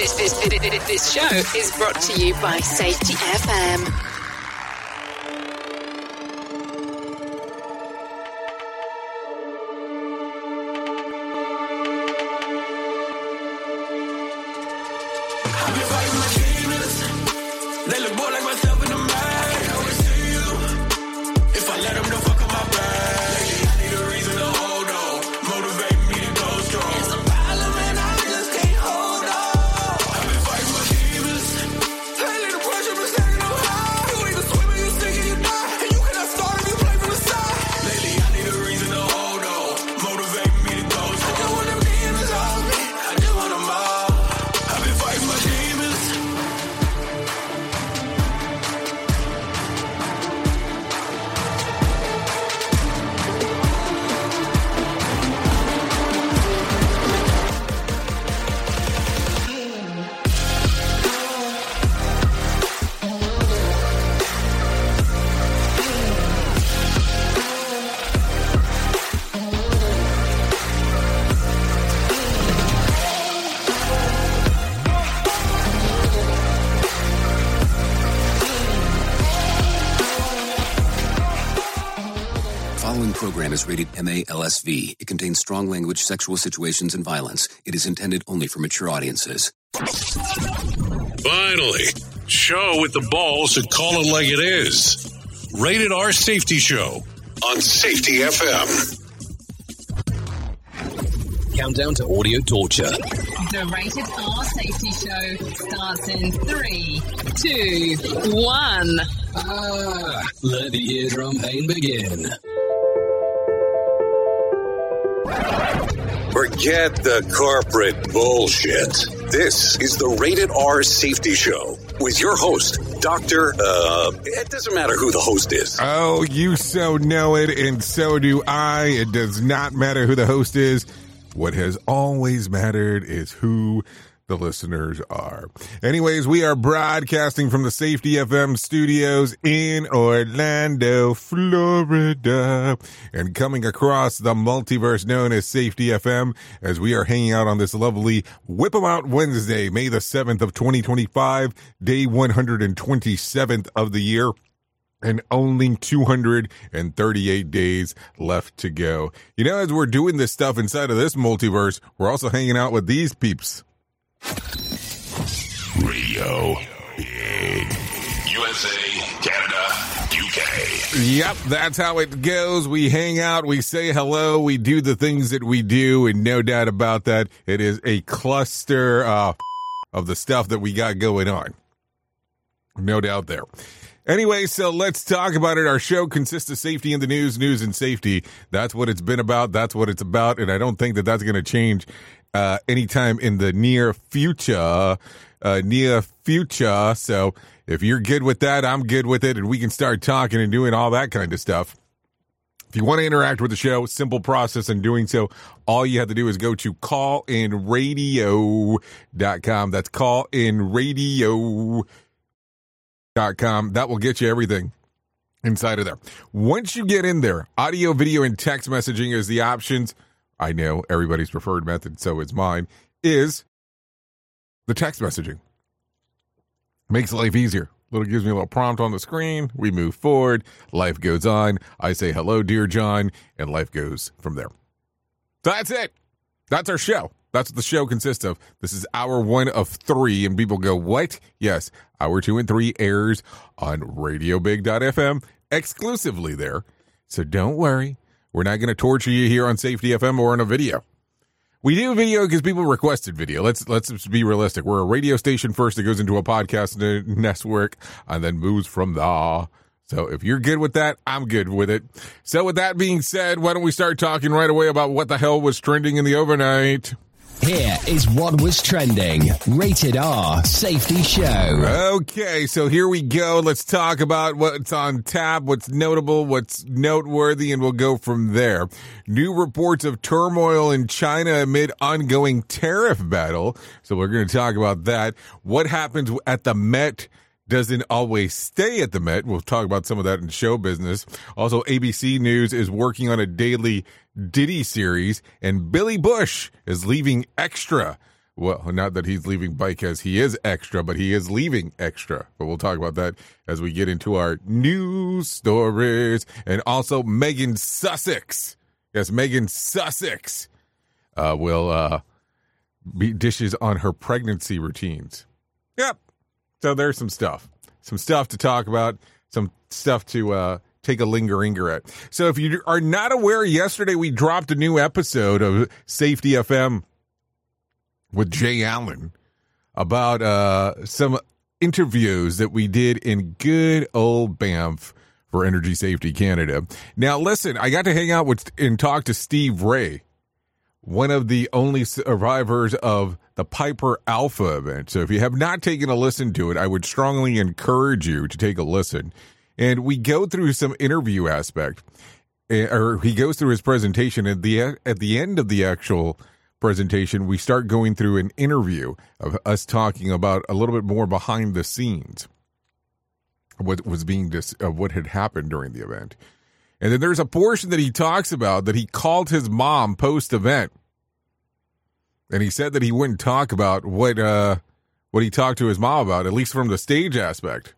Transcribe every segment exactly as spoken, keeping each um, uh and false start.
This, this, this, this show is brought to you by Safety F M. Is rated M A L S V. It contains strong language, sexual situations, and violence. It is intended only for mature audiences. Finally, show with the balls to call it like it is. Rated R Safety Show on Safety F M. Countdown to audio torture. The Rated R Safety Show starts in three, two, one. Ah, let the eardrum pain begin. Forget the corporate bullshit. This is the Rated R Safety Show with your host, Doctor Uh, it doesn't matter who the host is. Oh, you so know it, and so do I. It does not matter who the host is. What has always mattered is who the listeners are. Anyways, we are broadcasting from the Safety F M studios in Orlando, Florida, and coming across the multiverse known as Safety F M as we are hanging out on this lovely Whip 'em Out Wednesday, May the seventh of twenty twenty-five, day one hundred twenty-seventh of the year. And only two hundred thirty-eight days left to go. You know, as we're doing this stuff inside of this multiverse, we're also hanging out with these peeps. Radio Big. U S A, Canada, U K. Yep, that's how it goes. We hang out, we say hello, we do the things that we do, and no doubt about that, it is a cluster uh, of the stuff that we got going on. No doubt there. Anyway, so let's talk about it. Our show consists of safety in the news, news and safety. That's what it's been about. That's what it's about. And I don't think that that's going to change uh, anytime in the near future. Uh, near future. So if you're good with that, I'm good with it. And we can start talking and doing all that kind of stuff. If you want to interact with the show, simple process in doing so. All you have to do is go to call in radio dot com. That's call in radio dot com. That will get you everything inside of there. Once you get in there, audio, video, and text messaging is the options. I know everybody's preferred method, so is mine, is the text messaging. Makes life easier. Little gives me a little prompt on the screen. We move forward. Life goes on. I say, hello, dear John, and life goes from there. So that's it. That's our show. That's what the show consists of. This is hour one of three, and people go, what? Yes, hour two and three airs on radio big dot f m, exclusively there. So don't worry. We're not going to torture you here on Safety F M or in a video. We do video because people requested video. Let's let's be realistic. We're a radio station first that goes into a podcast network and then moves from there. So if you're good with that, I'm good with it. So with that being said, why don't we start talking right away about what the hell was trending in the overnight? Here is what was trending. Rated R Safety Show. Okay, so here we go. Let's talk about what's on tap, what's notable, what's noteworthy, and we'll go from there. New reports of turmoil in China amid ongoing tariff battle. So we're going to talk about that. What happens at the Met doesn't always stay at the Met. We'll talk about some of that in show business. Also, A B C News is working on a daily Diddy series, and Billy Bush is leaving Extra. Well, not that he's leaving because he is extra, but he is leaving extra. But we'll talk about that as we get into our news stories. And also Megan Sussex. Yes, Megan Sussex uh, will uh, be dishes on her pregnancy routines. Yep. So there's some stuff. Some stuff to talk about. Some stuff to uh, take a lingeringer at. So if you are not aware, yesterday we dropped a new episode of Safety F M with Jay Allen about uh, some interviews that we did in good old Banff for Energy Safety Canada. Now, listen, I got to hang out with and talk to Steve Ray, one of the only survivors of the Piper Alpha event. So if you have not taken a listen to it, I would strongly encourage you to take a listen. And we go through some interview aspect, or he goes through his presentation. At the at the end of the actual presentation, we start going through an interview of us talking about a little bit more behind the scenes, what was being dis- of what had happened during the event. And then there's a portion that he talks about that he called his mom post-event. And he said that he wouldn't talk about what uh, what he talked to his mom about, at least from the stage aspect.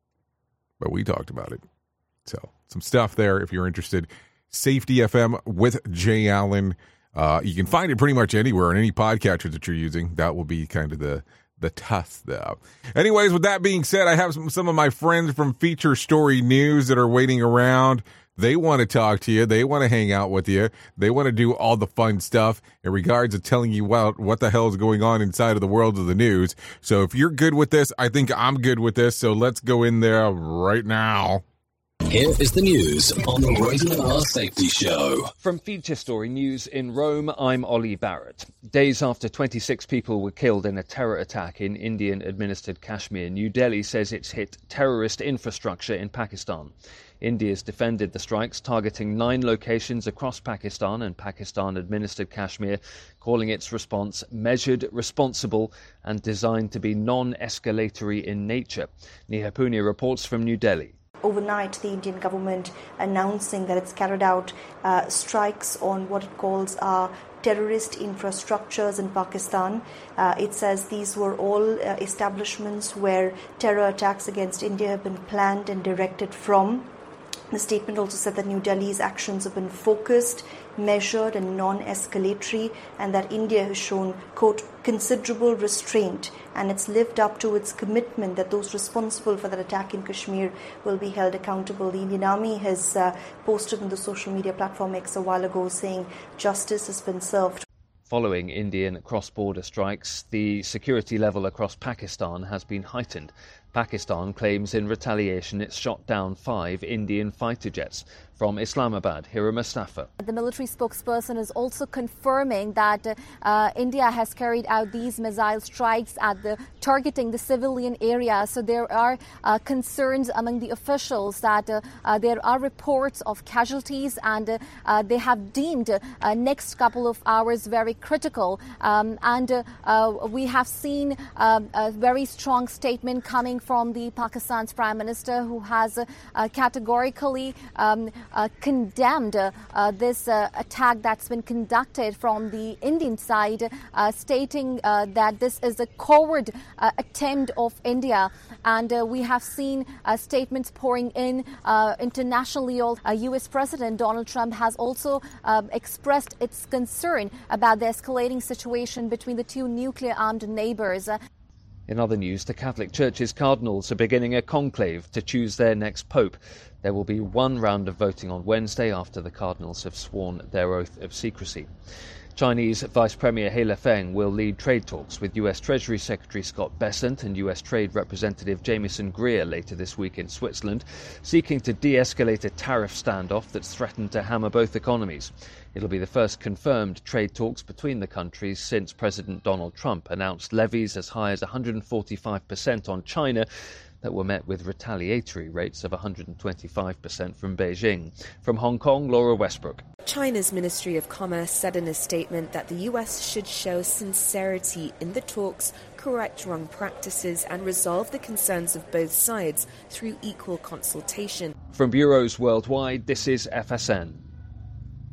But we talked about it. So some stuff there if you're interested. Safety F M with Jay Allen. Uh, you can find it pretty much anywhere on any podcatcher that you're using. That will be kind of the the test though. Anyways, with that being said, I have some, some of my friends from Feature Story News that are waiting around. They want to talk to you. They want to hang out with you. They want to do all the fun stuff in regards to telling you what, what the hell is going on inside of the world of the news. So if you're good with this, I think I'm good with this. So let's go in there right now. Here is the news on the Rated R Safety Show. From Feature Story News in Rome, I'm Ollie Barrett. Days after twenty-six people were killed in a terror attack in Indian-administered Kashmir, New Delhi says it's hit terrorist infrastructure in Pakistan. India's defended the strikes, targeting nine locations across Pakistan and Pakistan-administered Kashmir, calling its response measured, responsible, and designed to be non-escalatory in nature. Neha Punia reports from New Delhi. Overnight, the Indian government announcing that it's carried out uh, strikes on what it calls uh, terrorist infrastructures in Pakistan. Uh, it says these were all uh, establishments where terror attacks against India have been planned and directed from. The statement also said that New Delhi's actions have been focused, measured and non-escalatory, and that India has shown, quote, considerable restraint, and it's lived up to its commitment that those responsible for that attack in Kashmir will be held accountable. The Indian Army has uh, posted on the social media platform X a while ago saying justice has been served. Following Indian cross-border strikes, the security level across Pakistan has been heightened. Pakistan claims in retaliation it's shot down five Indian fighter jets. From Islamabad, Hira Mustafa. The military spokesperson is also confirming that uh, India has carried out these missile strikes at the targeting the civilian area. So there are uh, concerns among the officials that uh, uh, there are reports of casualties, and uh, uh, they have deemed uh, next couple of hours very critical. Um, and uh, uh, we have seen uh, a very strong statement coming from the Pakistan's Prime Minister, who has uh, uh, categorically um, Uh, condemned uh, uh, this uh, attack that's been conducted from the Indian side, uh, stating uh, that this is a coward uh, attempt of India. And uh, we have seen uh, statements pouring in uh, internationally. Uh, U S President Donald Trump has also uh, expressed its concern about the escalating situation between the two nuclear-armed neighbors. In other news, the Catholic Church's cardinals are beginning a conclave to choose their next pope. There will be one round of voting on Wednesday after the cardinals have sworn their oath of secrecy. Chinese Vice Premier He Lefeng will lead trade talks with U S Treasury Secretary Scott Bessent and U S Trade Representative Jameson Greer later this week in Switzerland, seeking to de-escalate a tariff standoff that's threatened to hammer both economies. It'll be the first confirmed trade talks between the countries since President Donald Trump announced levies as high as one hundred forty-five percent on China that were met with retaliatory rates of one hundred twenty-five percent from Beijing. From Hong Kong, Laura Westbrook. China's Ministry of Commerce said in a statement that the U S should show sincerity in the talks, correct wrong practices and resolve the concerns of both sides through equal consultation. From bureaus worldwide, this is F S N.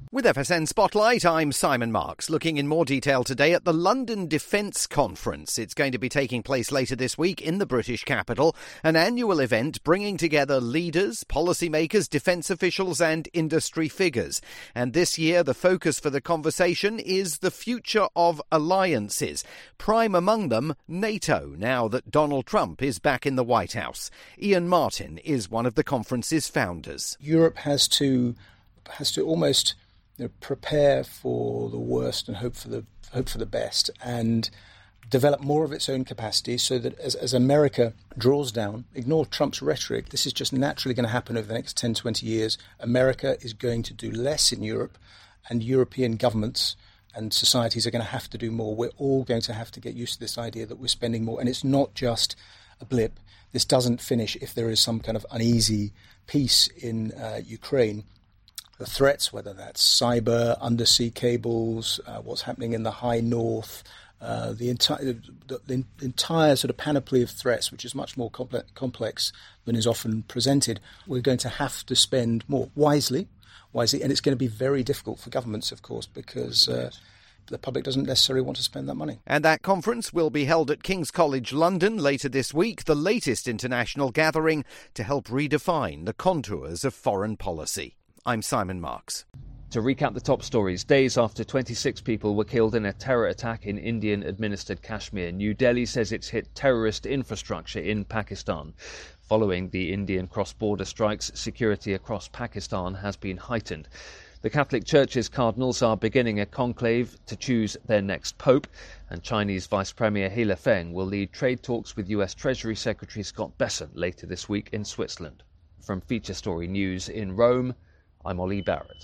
With F S N Spotlight, I'm Simon Marks, looking in more detail today at the London Defence Conference. It's going to be taking place later this week in the British capital, an annual event bringing together leaders, policymakers, defence officials and industry figures. And this year, the focus for the conversation is the future of alliances. Prime among them, NATO, now that Donald Trump is back in the White House. Ian Martin is one of the conference's founders. Europe has to has to almost You know, prepare for the worst and hope for the hope for the best, and develop more of its own capacity so that as, as America draws down, ignore Trump's rhetoric, this is just naturally going to happen over the next ten, twenty years. America is going to do less in Europe, and European governments and societies are going to have to do more. We're all going to have to get used to this idea that we're spending more, and it's not just a blip. This doesn't finish if there is some kind of uneasy peace in uh, Ukraine. The threats, whether that's cyber, undersea cables, uh, what's happening in the high north, uh, the entire the, the entire sort of panoply of threats, which is much more complex, complex than is often presented, we're going to have to spend more wisely, wisely, and it's going to be very difficult for governments, of course, because uh, the public doesn't necessarily want to spend that money. And that conference will be held at King's College London later this week, the latest international gathering to help redefine the contours of foreign policy. I'm Simon Marks. To recap the top stories, days after twenty-six people were killed in a terror attack in Indian-administered Kashmir, New Delhi says it's hit terrorist infrastructure in Pakistan. Following the Indian cross-border strikes, security across Pakistan has been heightened. The Catholic Church's cardinals are beginning a conclave to choose their next pope, and Chinese Vice Premier He Lifeng will lead trade talks with U S Treasury Secretary Scott Bessent later this week in Switzerland. From Feature Story News in Rome, I'm Ollie Barrett.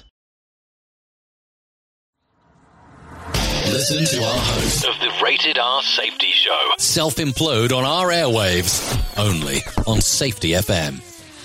Listen to our host of the Rated R Safety Show self-implode on our airwaves, only on Safety F M.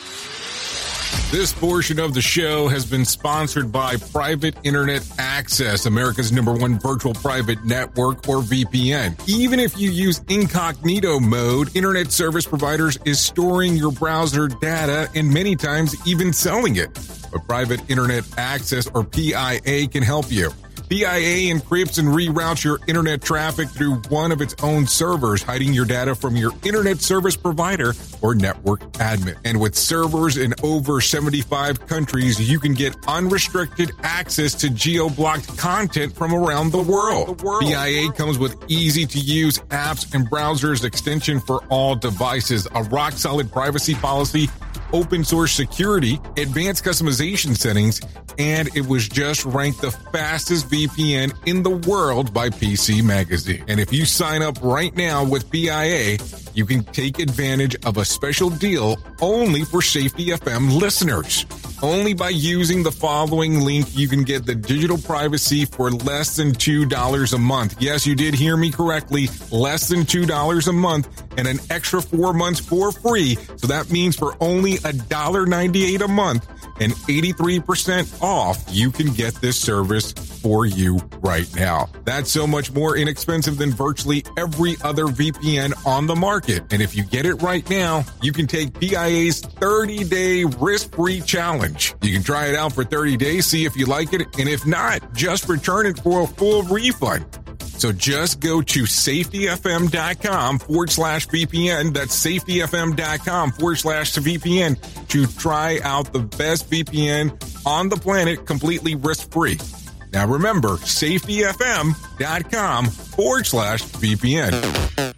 This portion of the show has been sponsored by Private Internet Access, America's number one virtual private network, or V P N. Even if you use incognito mode, internet service providers is storing your browser data and many times even selling it. But Private Internet Access, or P I A, can help you. P I A encrypts and reroutes your internet traffic through one of its own servers, hiding your data from your internet service provider or network admin. And with servers in over seventy-five countries, you can get unrestricted access to geo-blocked content from around the world. The world. P I A comes with easy-to-use apps and browsers extension for all devices, a rock-solid privacy policy, open source security, advanced customization settings, and it was just ranked the fastest V P N in the world by P C Magazine. And if you sign up right now with P I A, you can take advantage of a special deal only for Safety F M listeners. Only by using the following link, you can get the digital privacy for less than two dollars a month. Yes, you did hear me correctly. Less than two dollars a month and an extra four months for free. So that means for only one dollar ninety-eight a month and eighty-three percent off, you can get this service for you right now. That's so much more inexpensive than virtually every other V P N on the market. And if you get it right now, you can take P I A's thirty-day risk-free challenge. You can try it out for thirty days, see if you like it, and if not, just return it for a full refund. So just go to safetyfm.com forward slash VPN. That's safetyfm.com forward slash VPN to try out the best V P N on the planet completely risk-free. Now remember, safetyfm.com forward slash VPN.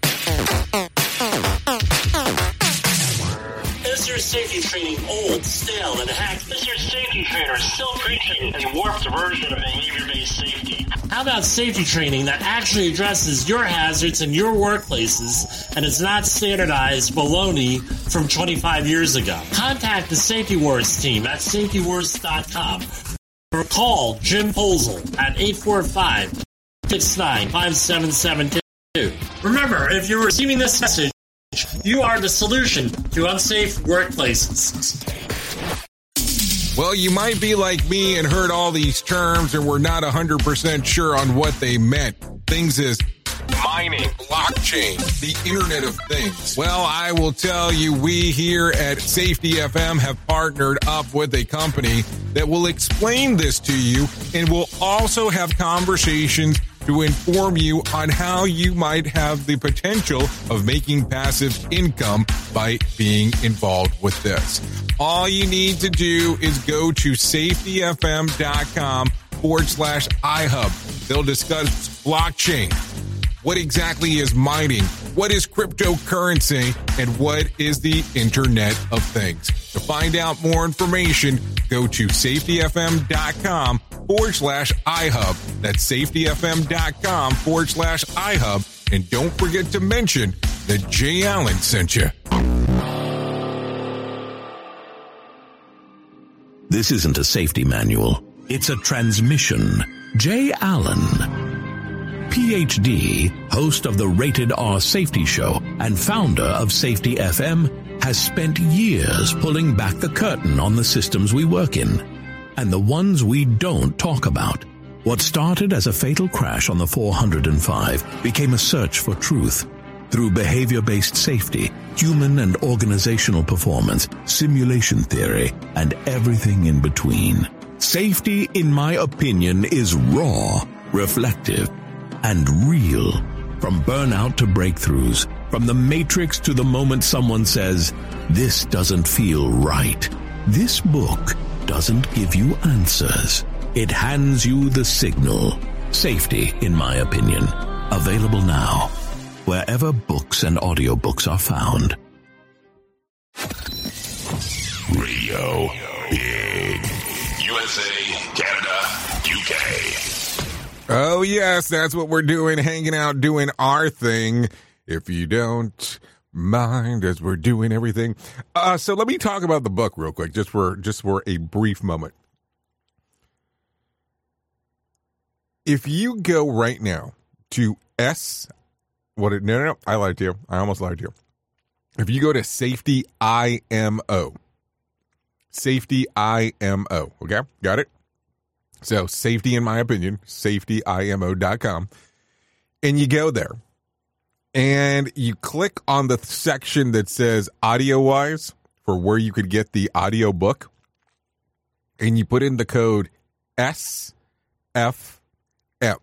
Is your safety training old, stale, and hacked? Is your safety trainer still preaching a warped version of behavior-based safety? How about safety training that actually addresses your hazards in your workplaces and is not standardized baloney from twenty-five years ago? Contact the Safety Wars team at safety wars dot com or call Jim Posel at eight four five, six nine, five seven seven two. Remember, if you're receiving this message, you are the solution to unsafe workplaces. Well, you might be like me and heard all these terms and we're not one hundred percent sure on what they meant. Things as mining, blockchain, the Internet of Things. Well, I will tell you, we here at Safety F M have partnered up with a company that will explain this to you and will also have conversations to inform you on how you might have the potential of making passive income by being involved with this. All you need to do is go to safetyfm.com forward slash iHub. They'll discuss blockchain. What exactly is mining? What is cryptocurrency? And what is the Internet of Things? To find out more information, go to safetyfm.com forward slash iHub. That's safetyfm.com forward slash iHub. And don't forget to mention that Jay Allen sent you. This isn't a safety manual. It's a transmission. Jay Allen, P H D, host of the Rated R Safety Show and founder of Safety F M, has spent years pulling back the curtain on the systems we work in and the ones we don't talk about. What started as a fatal crash on the four hundred five became a search for truth through behavior-based safety, human and organizational performance, simulation theory, and everything in between. Safety, in my opinion, is raw, reflective, and real. From burnout to breakthroughs, from the matrix to the moment someone says, "This doesn't feel right." This book doesn't give you answers. It hands you the signal. Safety, in my opinion. Available now, wherever books and audiobooks are found. Radio Big. U S A, Canada, U K. Oh, yes, that's what we're doing, hanging out, doing our thing, if you don't mind, as we're doing everything. Uh, so let me talk about the book real quick, just for just for a brief moment. If you go right now to S, what it, no, no, no, I lied to you. I almost lied to you. If you go to Safety I M O, Safety I M O, okay, got it? So, safety, in my opinion, safety I M O dot com. And you go there. And you click on the section that says audio-wise for where you could get the audio book. And you put in the code S F M.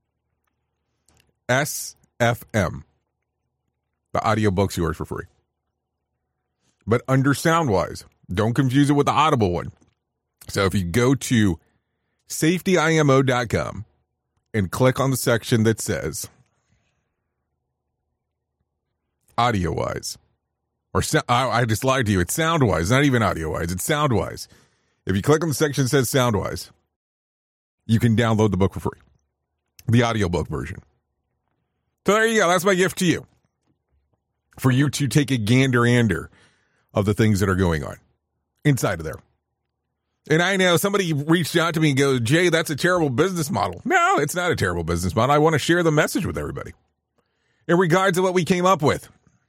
S F M. The audio book's yours for free. But under Soundwise. Don't confuse it with the Audible one. So, if you go to safety I M O dot com and click on the section that says audio-wise, or so, I, I just lied to you. It's sound-wise, not even audio-wise. It's sound-wise. If you click on the section that says sound-wise, you can download the book for free, the audiobook version. So there you go. That's my gift to you, for you to take a gander-ander of the things that are going on inside of there. And I know somebody reached out to me and goes, "Jay, that's a terrible business model." No, it's not a terrible business model. I want to share the message with everybody in regards to what we came up with.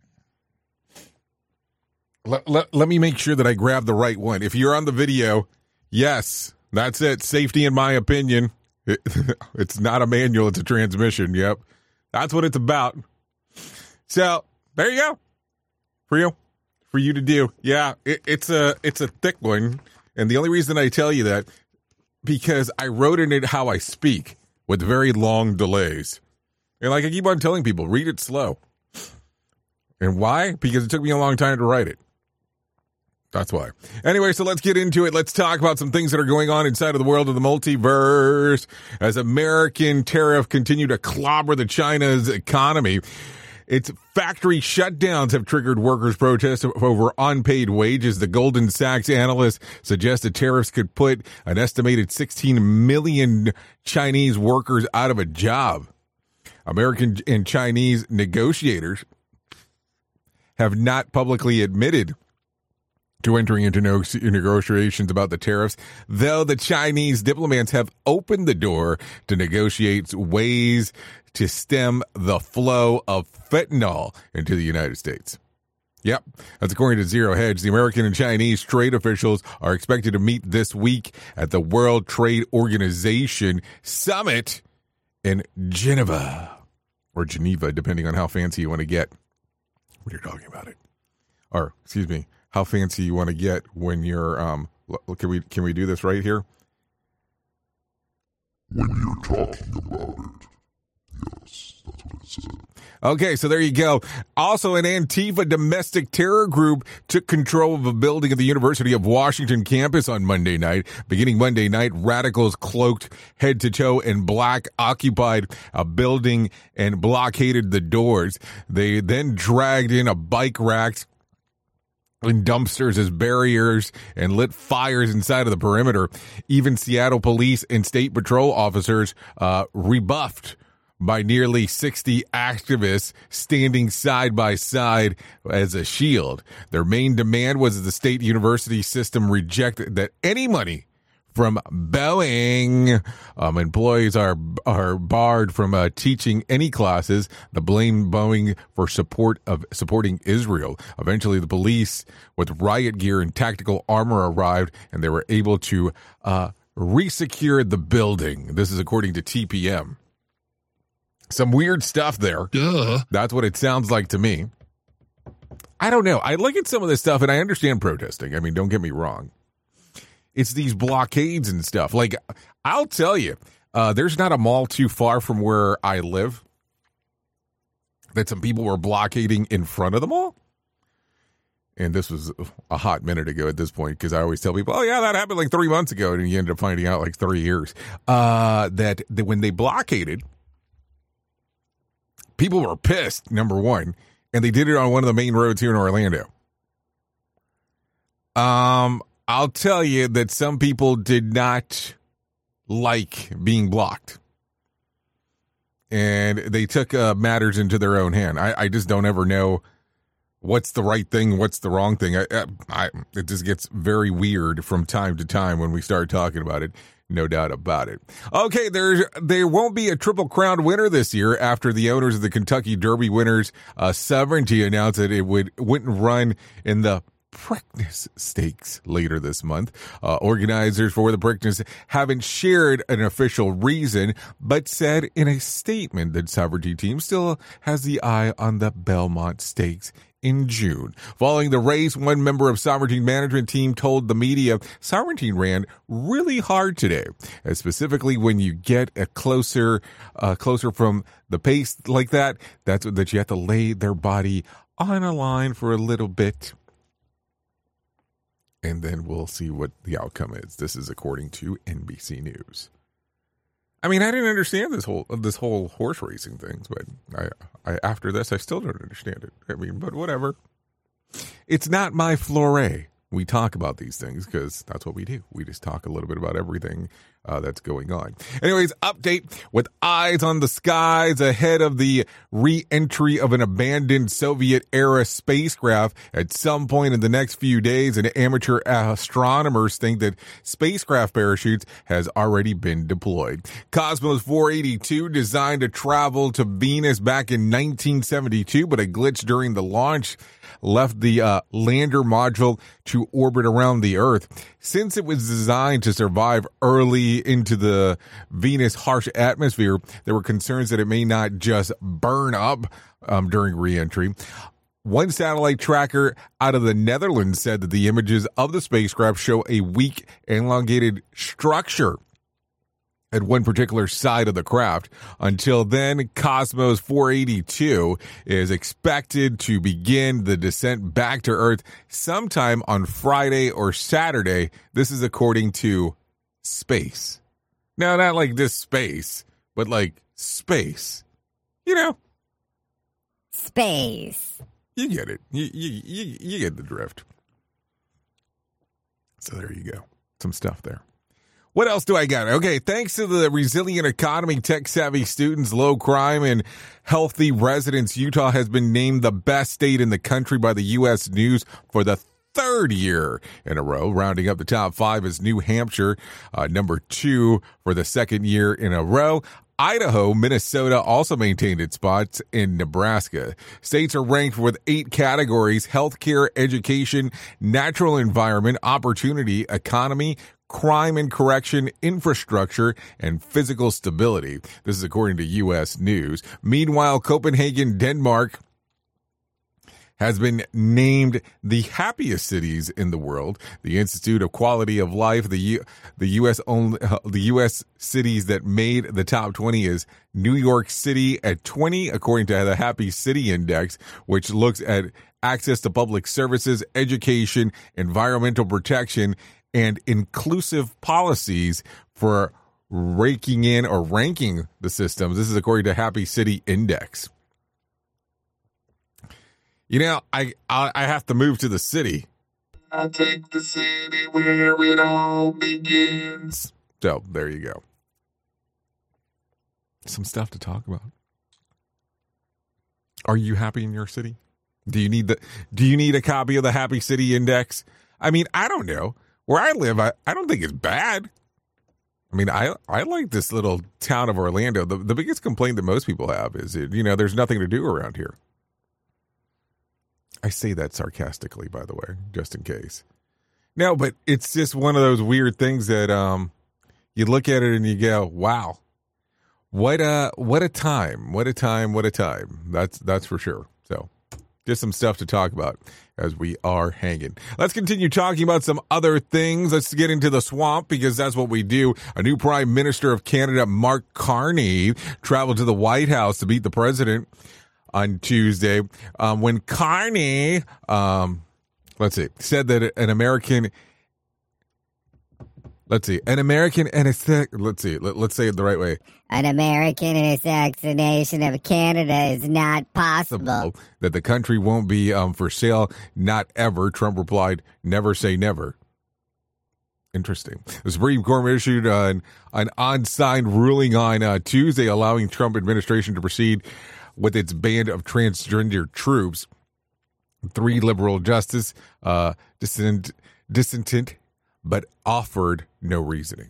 Let, let, let me make sure that I grab the right one. If you're on the video, yes, that's it. Safety, in my opinion. It, it's not a manual. It's a transmission. Yep. That's what it's about. So there you go. For you. For you to do. Yeah, it, it's a it's a thick one. And the only reason I tell you that, because I wrote in it how I speak with very long delays. And like I keep on telling people, read it slow. And why? Because it took me a long time to write it. That's why. Anyway, so let's get into it. Let's talk about some things that are going on inside of the world of the multiverse. As American tariff continue to clobber the China's economy, its factory shutdowns have triggered workers' protests over unpaid wages. The Goldman Sachs analyst suggested tariffs could put an estimated sixteen million Chinese workers out of a job. American and Chinese negotiators have not publicly admitted to entering into negotiations about the tariffs, though the Chinese diplomats have opened the door to negotiate ways to stem the flow of fentanyl into the United States. Yep, that's according to Zero Hedge. The American and Chinese trade officials are expected to meet this week at the World Trade Organization Summit in Geneva. or Geneva, depending on how fancy you want to get when you're talking about it. Or, excuse me, how fancy you want to get when you're, um, can we, can we do this right here? When you're talking about it. Yes, that's what it said. Okay, so there you go. Also, an Antifa domestic terror group took control of a building at the University of Washington campus on Monday night. Beginning Monday night, radicals cloaked head to toe in black occupied a building and blockaded the doors. They then dragged in a bike racks and dumpsters as barriers and lit fires inside of the perimeter. Even Seattle police and state patrol officers uh, rebuffed by nearly sixty activists standing side by side as a shield. Their main demand was that the state university system reject that any money from Boeing. Um, employees are are barred from uh, teaching any classes. The blame Boeing for support of supporting Israel. Eventually, the police with riot gear and tactical armor arrived, and they were able to uh, re-secure the building. This is according to T P M. Some weird stuff there. Duh. That's what it sounds like to me. I don't know. I look at some of this stuff, and I understand protesting. I mean, don't get me wrong. It's these blockades and stuff. Like, I'll tell you, uh, there's not a mall too far from where I live that some people were blockading in front of the mall. And this was a hot minute ago at this point, because I always tell people, oh, yeah, that happened like three months ago. And you end up finding out like three years uh, that, that when they blockaded, people were pissed, number one, and they did it on one of the main roads here in Orlando. Um, I'll tell you that some people did not like being blocked. And they took uh, matters into their own hand. I, I just don't ever know what's the right thing, what's the wrong thing. I, I, it just gets very weird from time to time when we start talking about it. No doubt about it. Okay, there there won't be a Triple Crown winner this year after the owners of the Kentucky Derby winners, uh, Sovereignty, announced that it would wouldn't run in the Preakness Stakes later this month. Uh, organizers for the Preakness haven't shared an official reason, but said in a statement that Sovereignty team still has the eye on the Belmont Stakes in June. Following the race, one member of Sovereignty management team told the media Sovereignty ran really hard today, and specifically when you get a closer, uh, closer from the pace like that, that's that you have to lay their body on a line for a little bit. And then we'll see what the outcome is. This is according to N B C News. I mean, I didn't understand this whole this whole horse racing thing, but I, I after this, I still don't understand it. I mean, but whatever. It's not my foray. We talk about these things because that's what we do. We just talk a little bit about everything uh, that's going on. Anyways, update with eyes on the skies ahead of the re-entry of an abandoned Soviet-era spacecraft at some point in the next few days. And amateur astronomers think that spacecraft parachutes has already been deployed. Cosmos four eighty-two, designed to travel to Venus back in nineteen seventy-two, but a glitch during the launch left the uh, lander module to orbit around the Earth. Since it was designed to survive early into the Venus harsh atmosphere, there were concerns that it may not just burn up um, during re-entry. One satellite tracker out of the Netherlands said that the images of the spacecraft show a weak, elongated structure at one particular side of the craft. Until then, Cosmos four eighty-two is expected to begin the descent back to Earth sometime on Friday or Saturday. This is according to Space. Now, not like this space, but like space. You know? Space. You get it. You, you, you, you get the drift. So there you go. Some stuff there. What else do I got? Okay, thanks to the resilient economy, tech-savvy students, low crime, and healthy residents, Utah has been named the best state in the country by the U S News for the third year in a row. Rounding up the top five is New Hampshire, uh, number two for the second year in a row. Idaho, Minnesota also maintained its spots in Nebraska. States are ranked with eight categories: healthcare, education, natural environment, opportunity, economy, crime and correction infrastructure and physical stability. This is according to U S News. Meanwhile, Copenhagen, Denmark, has been named the happiest cities in the world. The Institute of Quality of Life, the U, the U S only, uh, the U S cities that made the top twenty is New York City at twenty, according to the Happy City Index, which looks at access to public services, education, environmental protection, and inclusive policies for raking in or ranking the systems. This is according to Happy City Index. You know, I, I I have to move to the city. I'll take the city where it all begins. So, there you go. Some stuff to talk about. Are you happy in your city? Do you need the do you need a copy of the Happy City Index? I mean, I don't know. Where I live, I, I don't think it's bad. I mean, I I like this little town of Orlando. The the biggest complaint that most people have is, it, you know, there's nothing to do around here. I say that sarcastically, by the way, just in case. No, but it's just one of those weird things that um, you look at it and you go, "Wow, what a what a time! What a time! What a time!" That's that's for sure. So, just some stuff to talk about as we are hanging. Let's continue talking about some other things. Let's get into the swamp because that's what we do. A new Prime Minister of Canada, Mark Carney, traveled to the White House to meet the president on Tuesday, um, when Carney, um, let's see, said that an American, let's see, an American anesthetic, let's see, let, let's say it the right way. An American assassination of Canada is not possible. That the country won't be um, for sale, not ever. Trump replied, never say never. Interesting. The Supreme Court issued an, an unsigned ruling on uh, Tuesday allowing Trump administration to proceed with its ban of transgender troops. Three liberal justices uh, dissent, dissented, but offered no reasoning.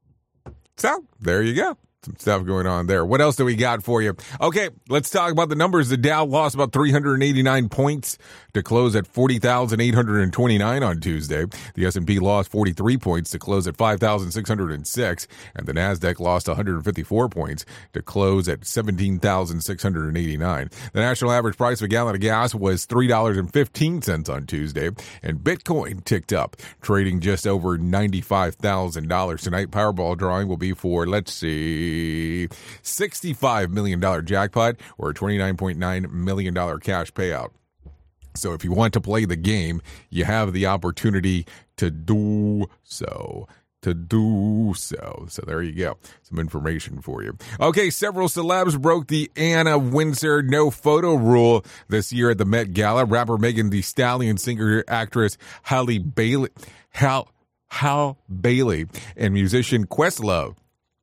So, there you go. Some stuff going on there. What else do we got for you? Okay, let's talk about the numbers. The Dow lost about three hundred eighty-nine points to close at forty thousand eight hundred twenty-nine on Tuesday. The S and P lost forty-three points to close at five thousand six hundred six, and the Nasdaq lost one hundred fifty-four points to close at seventeen thousand six hundred eighty-nine. The national average price of a gallon of gas was three dollars and fifteen cents on Tuesday, and Bitcoin ticked up, trading just over ninety-five thousand dollars. Tonight, Powerball drawing will be for, let's see, sixty-five million dollars jackpot or a twenty-nine point nine million dollars cash payout. So if you want to play the game, you have the opportunity to do so. To do so. So there you go. Some information for you. Okay, several celebs broke the Anna Wintour no photo rule this year at the Met Gala. Rapper Megan Thee Stallion, singer actress Halle Bailey, Hal, Hal Bailey, and musician Questlove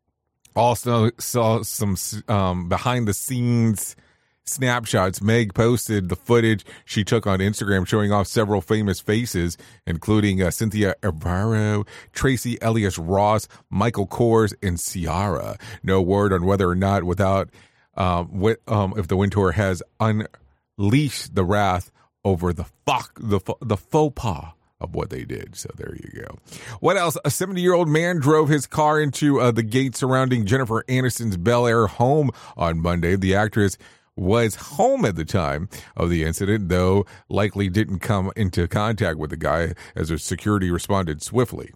also saw some um, behind-the-scenes snapshots. Meg posted the footage she took on Instagram showing off several famous faces, including uh, Cynthia Erivo, Tracy Ellis Ross, Michael Kors, and Ciara. No word on whether or not without um, what, um, if the Wintour has unleashed the wrath over the, fuck, the, the faux pas of what they did. So there you go. What else? A seventy-year-old man drove his car into uh, the gate surrounding Jennifer Aniston's Bel Air home on Monday. The actress was home at the time of the incident, though likely didn't come into contact with the guy as her security responded swiftly.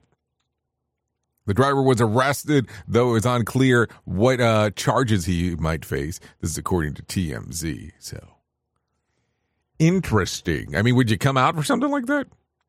The driver was arrested, though it is unclear what uh, charges he might face. This is according to T M Z. So interesting. I mean, would you come out for something like that?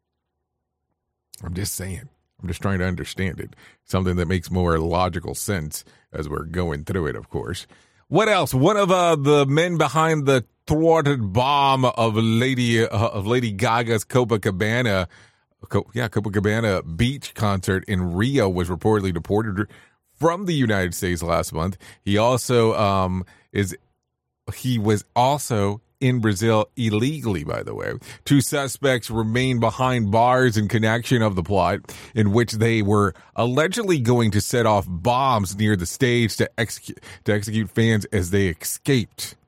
I'm just saying. I'm just trying to understand it. Something that makes more logical sense as we're going through it, of course. What else? One of uh, the men behind the thwarted bomb of Lady uh, of Lady Gaga's Copacabana, Co- yeah, Copacabana beach concert in Rio was reportedly deported from the United States last month. He also um, is. He was also in Brazil illegally, by the way. Two suspects remain behind bars in connection of the plot in which they were allegedly going to set off bombs near the stage to execute to execute fans as they escaped.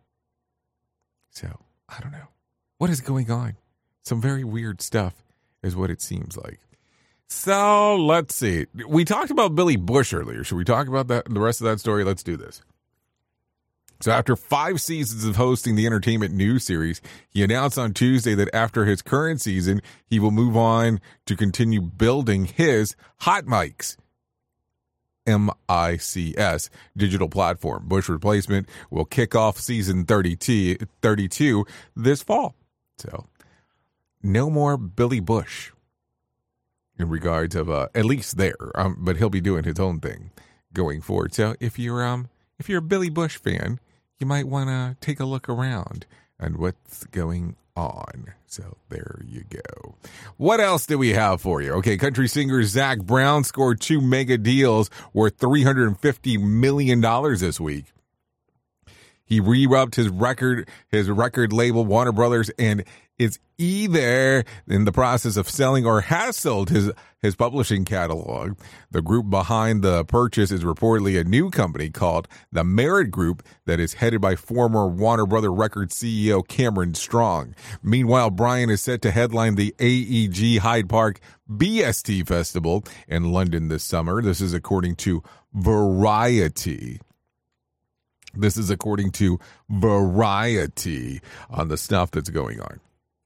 So, I don't know. What is going on? Some very weird stuff is what it seems like. So let's see. We talked about Billy Bush earlier. Should we talk about that? The rest of that story? Let's do this. So after five seasons of hosting the entertainment news series, he announced on Tuesday that after his current season, he will move on to continue building his Hot Mics, M I C S, digital platform. Bush Replacement will kick off season thirty-two this fall. So no more Billy Bush in regards of, uh, at least there, um, but he'll be doing his own thing going forward. So if you're, um, if you're a Billy Bush fan, you might want to take a look around on what's going on. So there you go. What else do we have for you? Okay, country singer Zac Brown scored two mega deals worth three hundred fifty million dollars this week. He re-upped his record, his record label, Warner Brothers, and is either in the process of selling or has sold his, his publishing catalog. The group behind the purchase is reportedly a new company called the Merit Group that is headed by former Warner Brother Records C E O Cameron Strong. Meanwhile, Brian is set to headline the A E G Hyde Park B S T Festival in London this summer. This is according to Variety. This is according to Variety on the stuff that's going on.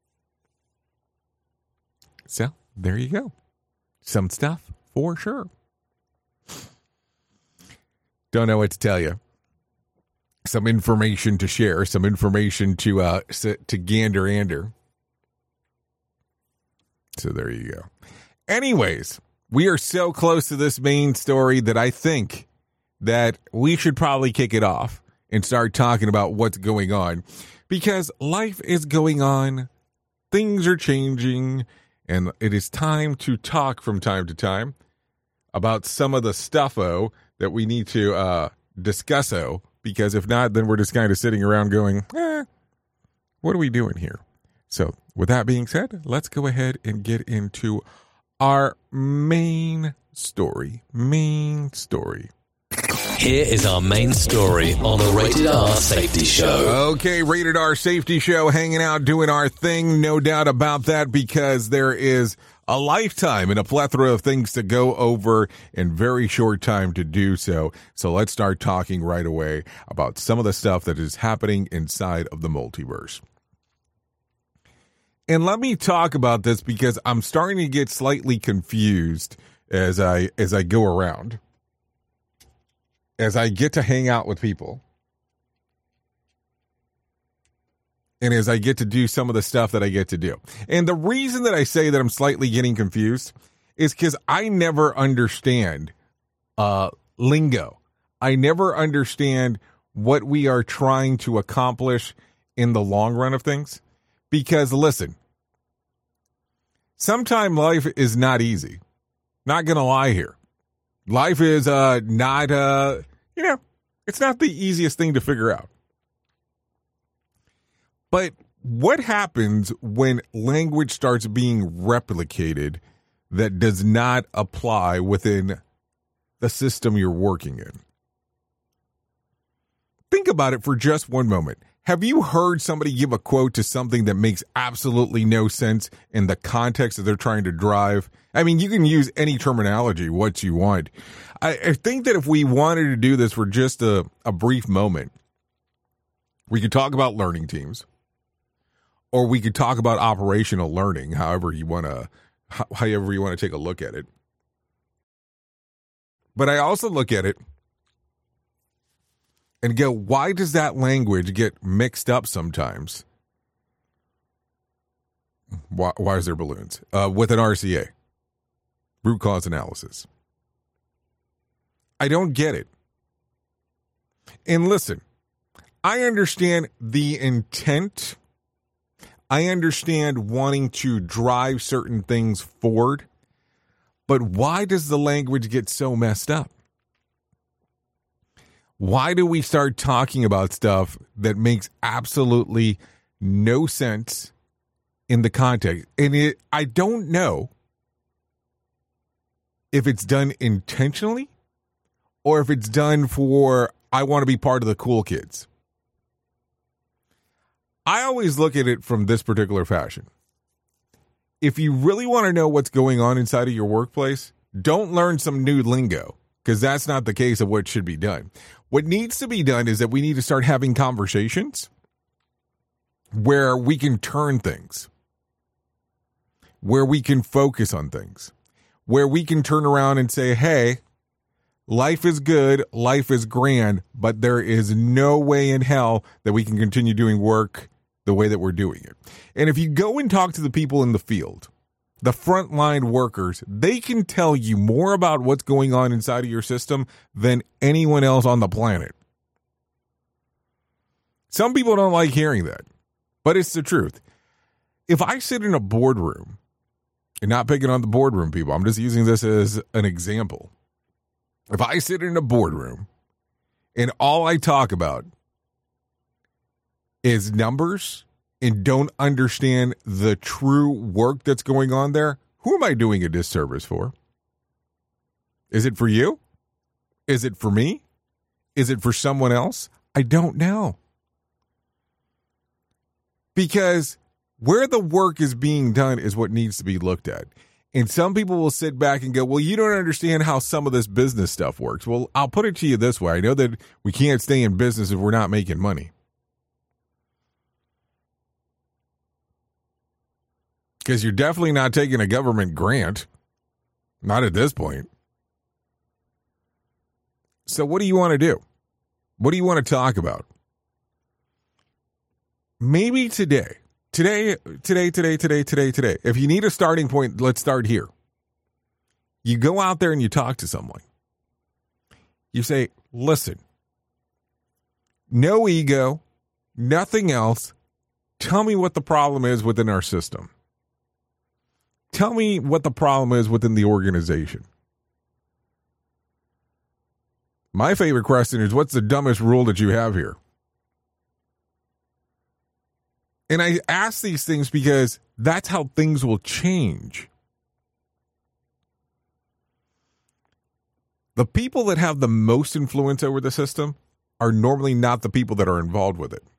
So, there you go. Some stuff for sure. Don't know what to tell you. Some information to share. Some information to uh to gander ander. So there you go. Anyways, we are so close to this main story that I think that we should probably kick it off and start talking about what's going on. Because life is going on. Things are changing. And it is time to talk from time to time about some of the stuff-o that we need to uh, discuss-o, because if not, then we're just kind of sitting around going, eh, what are we doing here? So with that being said, let's go ahead and get into our main story. Main story. Here is our main story on the Rated R Safety Show. Okay, Rated R Safety Show, hanging out, doing our thing. No doubt about that, because there is a lifetime and a plethora of things to go over in very short time to do so. So let's start talking right away about some of the stuff that is happening inside of the multiverse. And let me talk about this because I'm starting to get slightly confused as I as I go around. As I get to hang out with people, and as I get to do some of the stuff that I get to do. And the reason that I say that I'm slightly getting confused is because I never understand uh, lingo. I never understand what we are trying to accomplish in the long run of things. Because, listen, sometimes life is not easy. Not going to lie here. Life is uh, not, uh, you know, it's not the easiest thing to figure out. But what happens when language starts being replicated that does not apply within the system you're working in? Think about it for just one moment. Have you heard somebody give a quote to something that makes absolutely no sense in the context that they're trying to drive? I mean, you can use any terminology, what you want. I, I think that if we wanted to do this for just a, a brief moment, we could talk about learning teams, or we could talk about operational learning, however you want to, however you want to take a look at it. But I also look at it and go, why does that language get mixed up sometimes? Why, why is there balloons? Uh, with an R C A, root cause analysis. I don't get it. And listen, I understand the intent. I understand wanting to drive certain things forward. But why does the language get so messed up? Why do we start talking about stuff that makes absolutely no sense in the context? And it, I don't know if it's done intentionally or if it's done for, I want to be part of the cool kids. I always look at it from this particular fashion. if you really want to know what's going on inside of your workplace, don't learn some new lingo, because that's not the case of what should be done. What needs to be done is that we need to start having conversations where we can turn things, where we can focus on things, where we can turn around and say, hey, life is good, life is grand, but there is no way in hell that we can continue doing work the way that we're doing it. And if you go and talk to the people in the field, the frontline workers, they can tell you more about what's going on inside of your system than anyone else on the planet. Some people don't like hearing that, but it's the truth. If I sit in a boardroom, and not picking on the boardroom people, I'm just using this as an example. If I sit in a boardroom and all I talk about is numbers and don't understand the true work that's going on there, who am I doing a disservice for? Is it for you? Is it for me? Is it for someone else? I don't know. Because where the work is being done is what needs to be looked at. And some people will sit back and go, well, you don't understand how some of this business stuff works. Well, I'll put it to you this way. I know that we can't stay in business if we're not making money. Because you're definitely not taking a government grant. Not at this point. So what do you want to do? What do you want to talk about? Maybe today, today, today, today, today, today, today. If you need a starting point, let's start here. You go out there and you talk to someone. You say, listen, no ego, nothing else. Tell me what the problem is within our system. Tell me what the problem is within the organization. My favorite question is, what's the dumbest rule that you have here? And I ask these things because that's how things will change. The people that have the most influence over the system are normally not the people that are involved with it.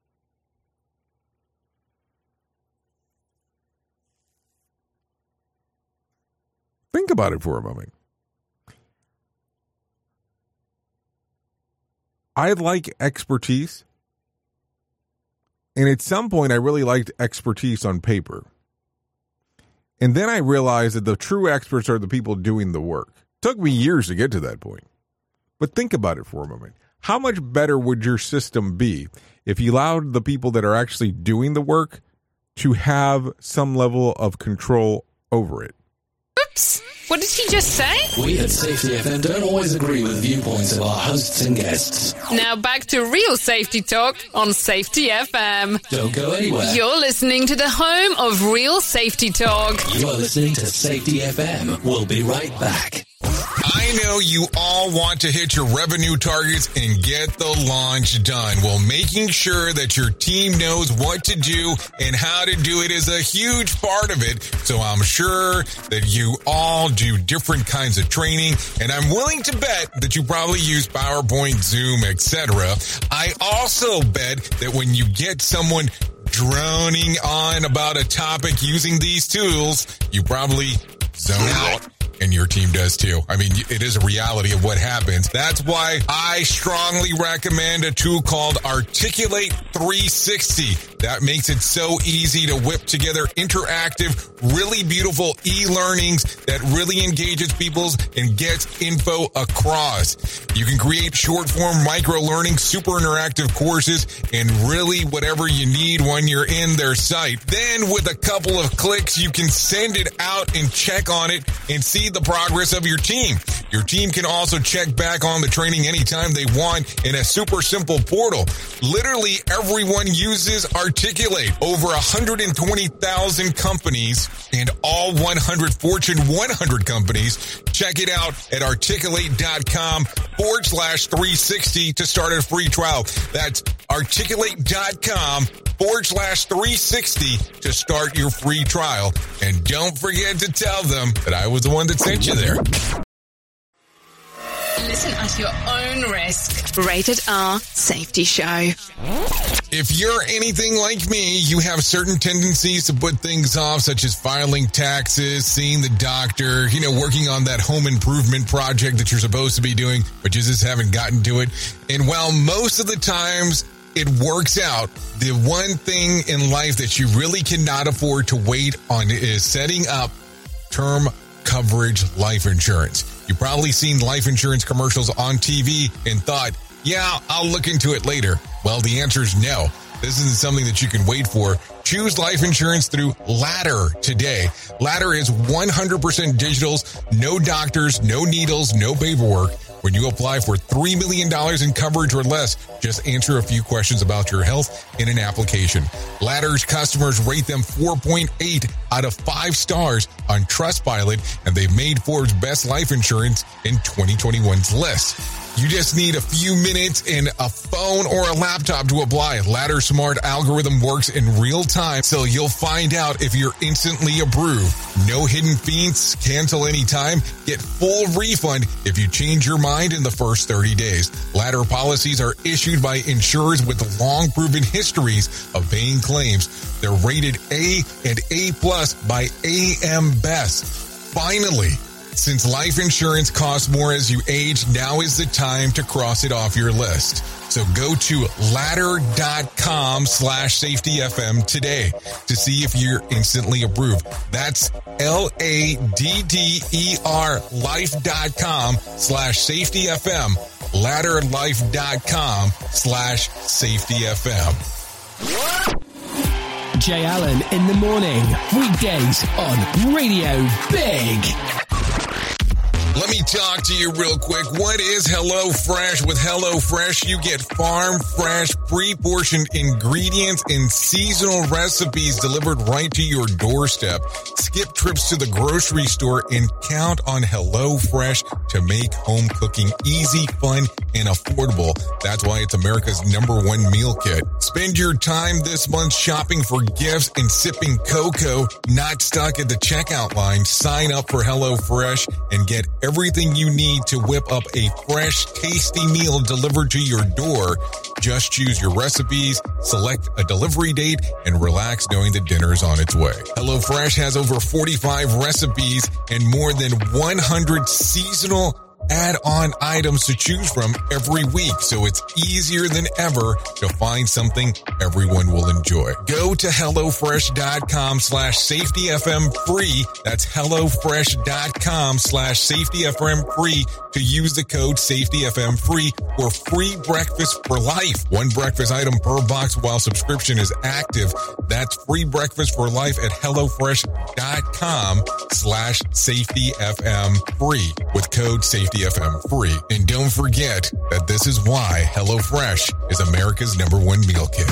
Think about it for a moment. I like expertise. And at some point, I really liked expertise on paper. And then I realized that the true experts are the people doing the work. It took me years to get to that point. But think about it for a moment. How much better would your system be if you allowed the people that are actually doing the work to have some level of control over it? Oops! What did he just say? We at Safety F M don't always agree with the viewpoints of our hosts and guests. Now back to real safety talk on Safety F M. Don't go anywhere. You're listening to the home of real safety talk. You are listening to Safety F M. We'll be right back. I know you all want to hit your revenue targets and get the launch done. Well, making sure that your team knows what to do and how to do it is a huge part of it. So I'm sure that you all do different kinds of training, and I'm willing to bet that you probably use PowerPoint, Zoom, et cetera. I also bet that when you get someone droning on about a topic using these tools, you probably zone out. And your team does too. I mean, it is a reality of what happens. That's why I strongly recommend a tool called Articulate three sixty. That makes it so easy to whip together interactive, really beautiful e-learnings that really engages people and gets info across. You can create short-form micro-learning, super interactive courses, and really whatever you need when you're in their site. Then with a couple of clicks, you can send it out and check on it and see the progress of your team. Your team can also check back on the training anytime they want in a super simple portal. Literally everyone uses Articulate. Over one hundred twenty thousand companies and all one hundred Fortune one hundred companies. Check it out at articulate.com forward slash 360 to start a free trial. That's articulate.com forward slash 360 to start your free trial. And don't forget to tell them that I was the one that sent you there. Listen at your own risk. Rated R Safety Show. If you're anything like me, you have certain tendencies to put things off, such as filing taxes, seeing the doctor, you know, working on that home improvement project that you're supposed to be doing, but you just haven't gotten to it. And while most of the times it works out, the one thing in life that you really cannot afford to wait on is setting up term coverage life insurance. You've probably seen life insurance commercials on T V and thought, yeah, I'll look into it later. Well, the answer is no. This isn't something that you can wait for. Choose life insurance through Ladder today. Ladder is one hundred percent digitals, no doctors, no needles, no paperwork. When you apply for three million dollars in coverage or less, just answer a few questions about your health in an application. Ladder's customers rate them four point eight out of five stars on Trustpilot, and they've made Forbes Best Life Insurance in twenty twenty-one's list. You just need a few minutes and a phone or a laptop to apply. Ladder's smart algorithm works in real time, so you'll find out if you're instantly approved. No hidden fees, cancel anytime, get full refund if you change your mind in the first thirty days. Ladder policies are issued by insurers with long proven histories of paying claims. They're rated A and A plus by A M Best. Finally, since life insurance costs more as you age, now is the time to cross it off your list. So go to ladder.com slash safety FM today to see if you're instantly approved. That's L A D D E R life.com slash safety FM. Ladderlife.com slash safety FM. Jay Allen in the morning, weekdays on Radio Big. Let me talk to you real quick. What is HelloFresh? With HelloFresh, you get farm fresh, pre-portioned ingredients and seasonal recipes delivered right to your doorstep. Skip trips to the grocery store and count on HelloFresh to make home cooking easy, fun, and affordable. That's why it's America's number one meal kit. Spend your time this month shopping for gifts and sipping cocoa, not stuck at the checkout line. Sign up for HelloFresh and get everything you need to whip up a fresh, tasty meal delivered to your door. Just choose your recipes, select a delivery date, and relax knowing the dinner's on its way. HelloFresh has over forty-five recipes and more than one hundred seasonal add-on items to choose from every week, so it's easier than ever to find something everyone will enjoy. Go to HelloFresh.com slash SafetyFM free. That's HelloFresh.com slash SafetyFM free to use the code SafetyFM free for free breakfast for life. One breakfast item per box while subscription is active. That's free breakfast for life at HelloFresh.com slash SafetyFM free with code SafetyFM free. And don't forget that this is why HelloFresh is America's number one meal kit.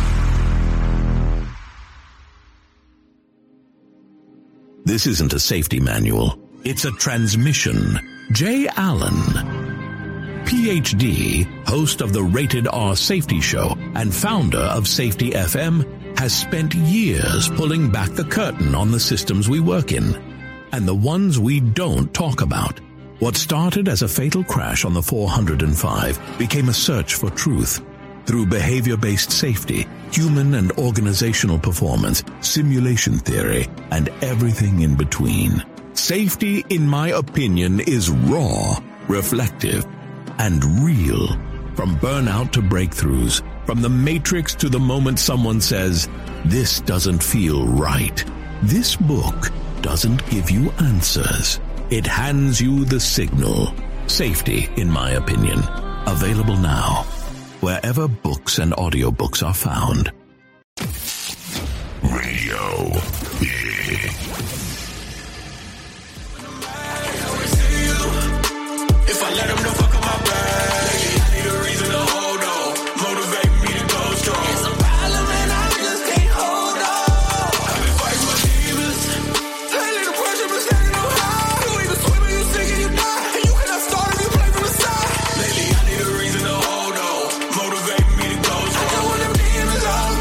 This isn't a safety manual. It's a transmission. Jay Allen, P H D, host of the Rated R Safety Show and founder of Safety F M, has spent years pulling back the curtain on the systems we work in and the ones we don't talk about. What started as a fatal crash on the four hundred five became a search for truth. Through behavior-based safety, human and organizational performance, simulation theory, and everything in between. Safety, in my opinion, is raw, reflective, and real. From burnout to breakthroughs, from the matrix to the moment someone says, "This doesn't feel right." This book doesn't give you answers. It hands you the signal. Safety, in my opinion. Available now, wherever books and audiobooks are found. Radio Big. If I let them know fuck up my bag, I need a reason to hold on, motivate me to go strong. It's a problem and I just can't hold on. I've been fighting my demons. Lately the pressure been standing on high. You either swim or you sink and you die, and you cannot start if you play from the side. Lately I need a reason to hold on, motivate me to go strong. I got one of them demons all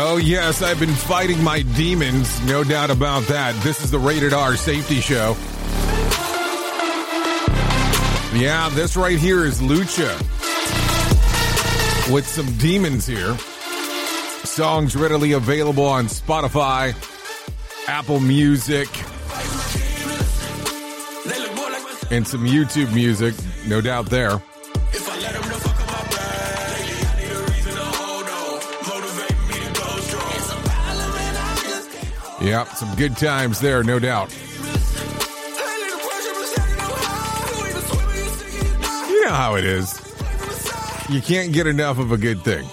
Oh, yes, I've been fighting my demons, no doubt about that. This is the Rated R Safety Show. Yeah, this right here is Lucha with some demons here. Songs readily available on Spotify, Apple Music, and some YouTube music, no doubt there. Yep, some good times there, no doubt. You know how it is. You can't get enough of a good thing.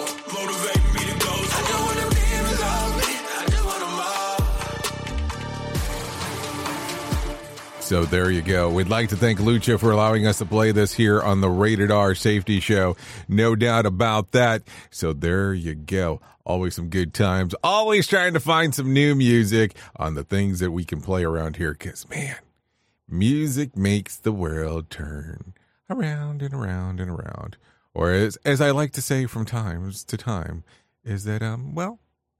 So there you go. We'd like to thank Lucha for allowing us to play this here on the Rated R Safety Show. No doubt about that. So there you go. Always some good times. Always trying to find some new music on the things that we can play around here. Because, man, music makes the world turn around and around and around. Or as, as I like to say from time to time, is that, um, well,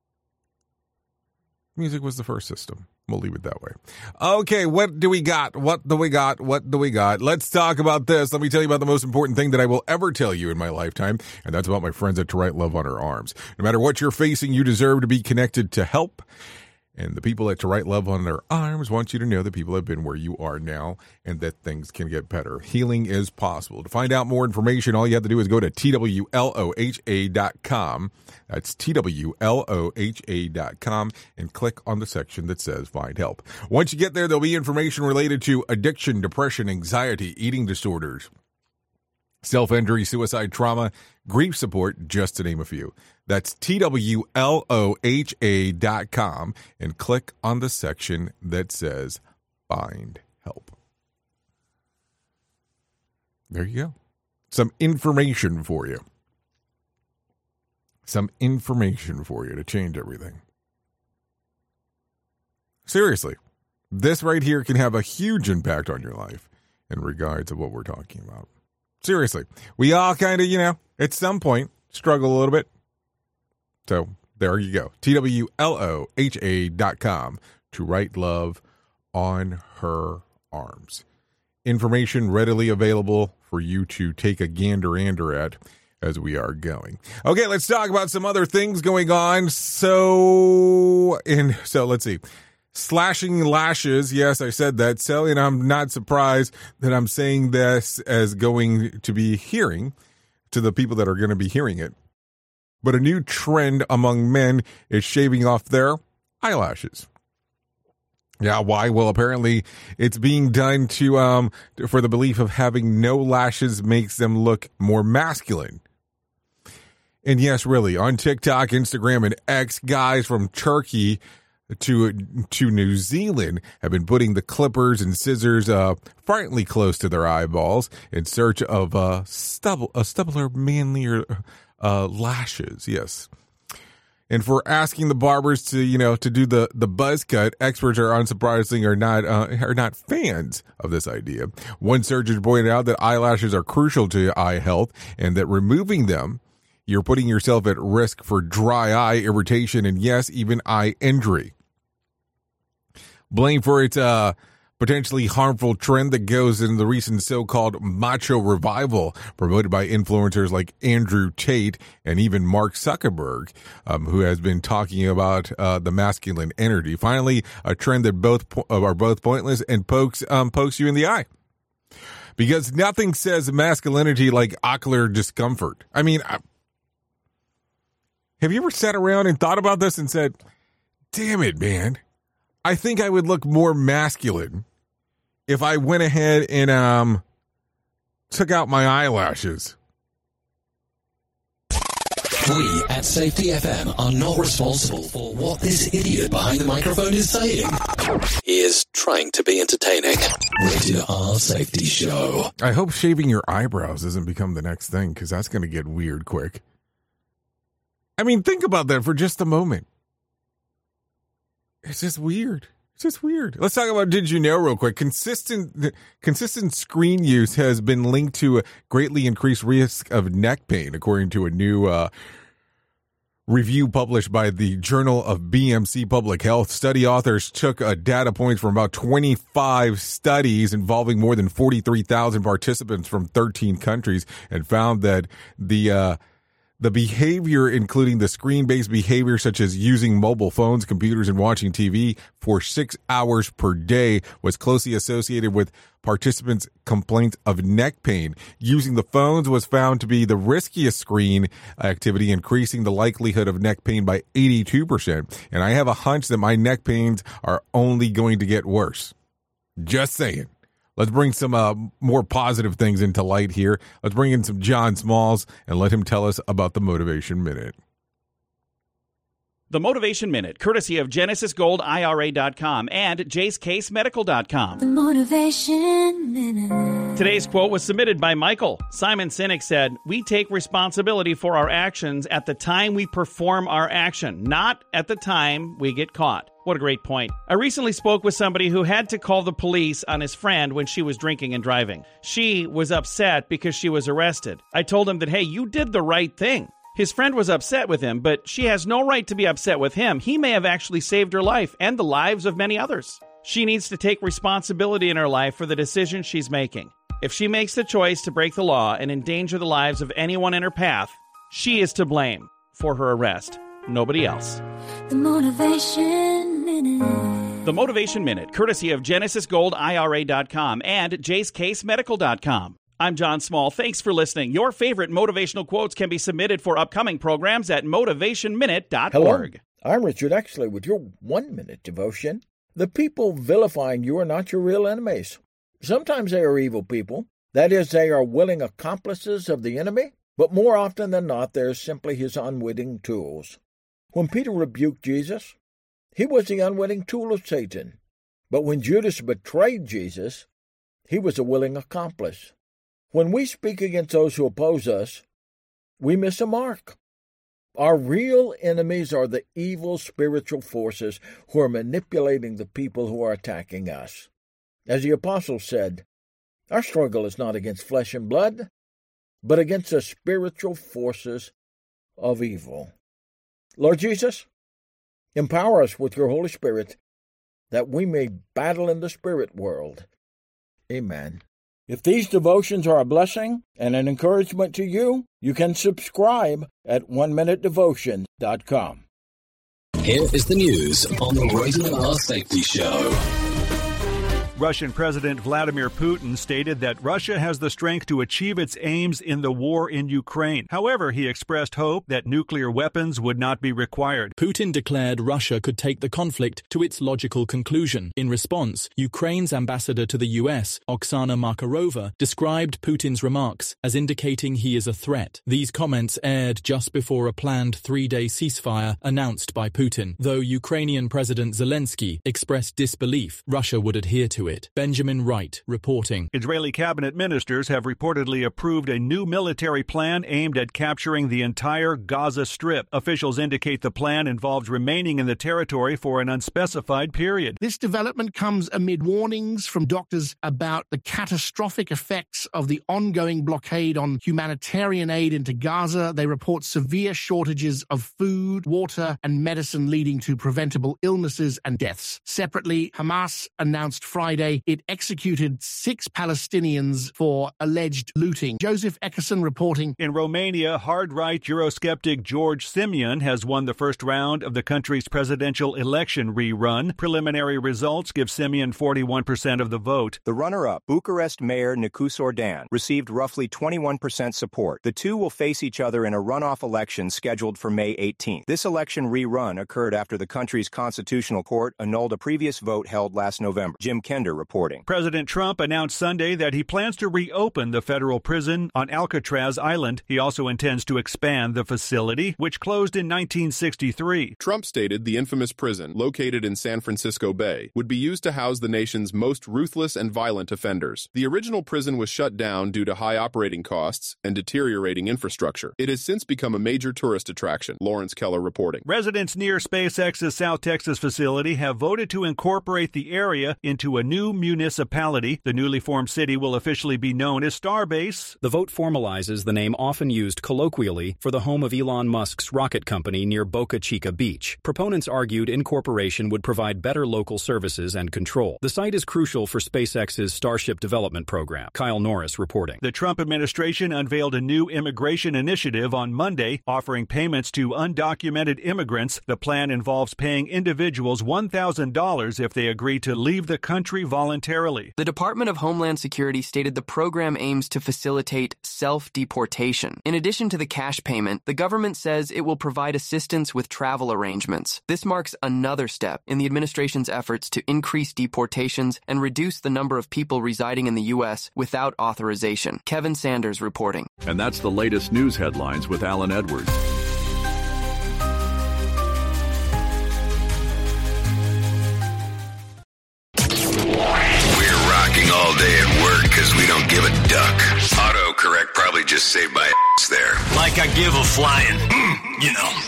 music was the first system. We'll leave it that way. Okay, what do we got? What do we got? What do we got? Let's talk about this. Let me tell you about the most important thing that I will ever tell you in my lifetime, and that's about my friends at To Write Love on Her Arms. No matter what you're facing, you deserve to be connected to help. And the people at To Write Love on Their Arms want you to know that people have been where you are now and that things can get better. Healing is possible. To find out more information, all you have to do is go to T W L O H A dot com. That's T W L O H A dot com and click on the section that says Find Help. Once you get there, there'll be information related to addiction, depression, anxiety, eating disorders, self-injury, suicide, trauma, grief support, just to name a few. That's T W L O H A dot com and click on the section that says Find Help. There you go. Some information for you. Some information for you to change everything. Seriously, this right here can have a huge impact on your life in regards to what we're talking about. Seriously, we all kind of, you know, at some point struggle a little bit. So there you go. T W L O H A dot com To Write Love on Her Arms. Information readily available for you to take a gander-ander at as we are going. Okay, let's talk about some other things going on. So, and so let's see. Slashing lashes. Yes, I said that. So, and I'm not surprised that I'm saying this as going to be hearing to the people that are going to be hearing it. But a new trend among men is shaving off their eyelashes. Yeah, why? Well, apparently it's being done to um for the belief of having no lashes makes them look more masculine. And yes, really, on TikTok, Instagram, and X, guys from Turkey to to New Zealand have been putting the clippers and scissors uh frighteningly close to their eyeballs in search of uh stubble, a stubbler, manlier uh lashes. Yes. And for asking the barbers to, you know, to do the, the buzz cut, experts are unsurprisingly are not uh, are not fans of this idea. One surgeon pointed out that eyelashes are crucial to eye health and that removing them, you're putting yourself at risk for dry eye, irritation, and yes, even eye injury. Blamed for its uh, potentially harmful trend that goes in the recent so-called macho revival promoted by influencers like Andrew Tate and even Mark Zuckerberg, um, who has been talking about uh, the masculine energy. Finally, a trend that both po- are both pointless and pokes um, pokes you in the eye. Because nothing says masculinity like ocular discomfort. I mean, I, have you ever sat around and thought about this and said, damn it, man, I think I would look more masculine if I went ahead and um took out my eyelashes. We at Safety F M are not responsible for what this idiot behind the microphone is saying. He is trying to be entertaining. Rated R Safety Show. I hope shaving your eyebrows doesn't become the next thing, because that's going to get weird quick. I mean, think about that for just a moment. It's just weird. It's just weird. Let's talk about Did You Know real quick. Consistent consistent screen use has been linked to a greatly increased risk of neck pain, according to a new uh, review published by the Journal of B M C Public Health. Study authors took a data points from about twenty-five studies involving more than forty-three thousand participants from thirteen countries and found that the uh, the behavior, including the screen-based behavior such as using mobile phones, computers, and watching T V for six hours per day, was closely associated with participants' complaints of neck pain. Using the phones was found to be the riskiest screen activity, increasing the likelihood of neck pain by eighty-two percent. And I have a hunch that my neck pains are only going to get worse. Just saying. Let's bring some uh, more positive things into light here. Let's bring in some John Smalls and let him tell us about the Motivation Minute. The Motivation Minute, courtesy of Genesis Gold I R A dot com and Jace Case Medical dot com. The Motivation Minute. Today's quote was submitted by Michael. Simon Sinek said, "We take responsibility for our actions at the time we perform our action, not at the time we get caught." What a great point. I recently spoke with somebody who had to call the police on his friend when she was drinking and driving. She was upset because she was arrested. I told him that, hey, you did the right thing. His friend was upset with him, but she has no right to be upset with him. He may have actually saved her life and the lives of many others. She needs to take responsibility in her life for the decisions she's making. If she makes the choice to break the law and endanger the lives of anyone in her path, she is to blame for her arrest. Nobody else. The Motivation Minute. The Motivation Minute, courtesy of Genesis Gold I R A dot com and Jace Case Medical dot com. I'm John Small. Thanks for listening. Your favorite motivational quotes can be submitted for upcoming programs at motivation minute dot org. Hello, I'm Richard Exley with your one-minute devotion. The people vilifying you are not your real enemies. Sometimes they are evil people. That is, they are willing accomplices of the enemy, but more often than not, they are simply his unwitting tools. When Peter rebuked Jesus, he was the unwitting tool of Satan. But when Judas betrayed Jesus, he was a willing accomplice. When we speak against those who oppose us, we miss a mark. Our real enemies are the evil spiritual forces who are manipulating the people who are attacking us. As the apostle said, our struggle is not against flesh and blood, but against the spiritual forces of evil. Lord Jesus, empower us with your Holy Spirit that we may battle in the spirit world. Amen. If these devotions are a blessing and an encouragement to you, you can subscribe at one minute devotion dot com. Here is the news on the Radio R Safety Show. Russian President Vladimir Putin stated that Russia has the strength to achieve its aims in the war in Ukraine. However, he expressed hope that nuclear weapons would not be required. Putin declared Russia could take the conflict to its logical conclusion. In response, Ukraine's ambassador to the U S, Oksana Markarova, described Putin's remarks as indicating he is a threat. These comments aired just before a planned three-day ceasefire announced by Putin, though Ukrainian President Zelensky expressed disbelief Russia would adhere to it. Benjamin Wright reporting. Israeli cabinet ministers have reportedly approved a new military plan aimed at capturing the entire Gaza Strip. Officials indicate the plan involves remaining in the territory for an unspecified period. This development comes amid warnings from doctors about the catastrophic effects of the ongoing blockade on humanitarian aid into Gaza. They report severe shortages of food, water, and medicine leading to preventable illnesses and deaths. Separately, Hamas announced Friday it executed six Palestinians for alleged looting. Joseph Eckerson reporting. In Romania, hard-right Eurosceptic George Simion has won the first round of the country's presidential election rerun. Preliminary results give Simion forty-one percent of the vote. The runner-up, Bucharest Mayor Nicu Sordan, received roughly twenty-one percent support. The two will face each other in a runoff election scheduled for May eighteenth. This election rerun occurred after the country's constitutional court annulled a previous vote held last November. Jim Kender reporting. President Trump announced Sunday that he plans to reopen the federal prison on Alcatraz Island. He also intends to expand the facility, which closed in nineteen sixty-three. Trump stated the infamous prison, located in San Francisco Bay, would be used to house the nation's most ruthless and violent offenders. The original prison was shut down due to high operating costs and deteriorating infrastructure. It has since become a major tourist attraction. Lawrence Keller reporting. Residents near SpaceX's South Texas facility have voted to incorporate the area into a new municipality. The newly formed city will officially be known as Starbase. The vote formalizes the name often used colloquially for the home of Elon Musk's rocket company near Boca Chica Beach. Proponents argued incorporation would provide better local services and control. The site is crucial for SpaceX's Starship development program. Kyle Norris reporting. The Trump administration unveiled a new immigration initiative on Monday, offering payments to undocumented immigrants. The plan involves paying individuals one thousand dollars if they agree to leave the country voluntarily. The Department of Homeland Security stated the program aims to facilitate self-deportation. In addition to the cash payment, the government says it will provide assistance with travel arrangements. This marks another step in the administration's efforts to increase deportations and reduce the number of people residing in the U S without authorization. Kevin Sanders reporting. And that's the latest news headlines with Alan Edwards. We're rocking all day at work because we don't give a duck. Autocorrect probably just saved my ass there. Like I give a flying, mm, you know.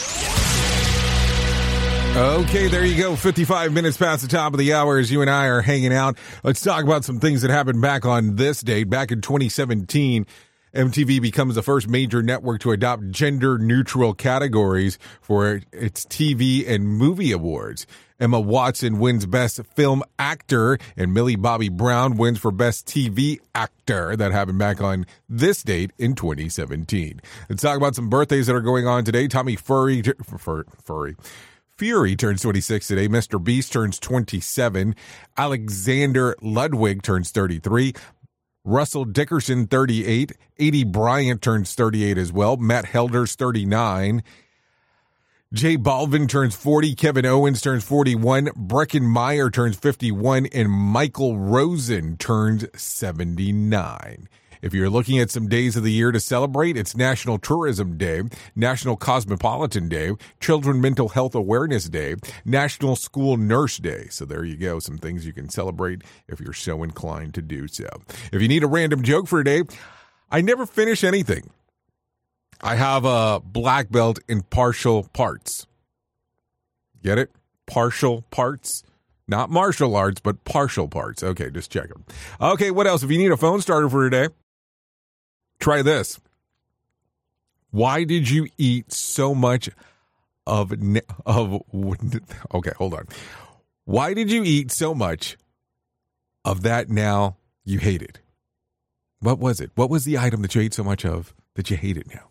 Okay, there you go. fifty-five minutes past the top of the hour as you and I are hanging out. Let's talk about some things that happened back on this date. Back in twenty seventeen, M T V becomes the first major network to adopt gender-neutral categories for its T V and movie awards. Emma Watson wins Best Film Actor, and Millie Bobby Brown wins for Best T V Actor. That happened back on this date in twenty seventeen. Let's talk about some birthdays that are going on today. Tommy Fury, Fur, Fury. Fury turns twenty-six today. Mister Beast turns twenty-seven. Alexander Ludwig turns thirty-three. Russell Dickerson, thirty-eight. Aidy Bryant turns thirty-eight as well. Matt Helder's thirty-nine. Jay Balvin turns forty. Kevin Owens turns forty-one. Breckin Meyer turns fifty-one. And Michael Rosen turns seventy-nine. If you're looking at some days of the year to celebrate, it's National Tourism Day, National Cosmopolitan Day, Children Mental Health Awareness Day, National School Nurse Day. So there you go, some things you can celebrate if you're so inclined to do so. If you need a random joke for today, I never finish anything. I have a black belt in partial parts. Get it? Partial parts. Not martial arts, but partial parts. Okay, just check them. Okay, what else? If you need a phone starter for today, try this. Why did you eat so much of, of, okay, hold on. Why did you eat so much of that now you hate it? What was it? What was the item that you ate so much of that you hate it now?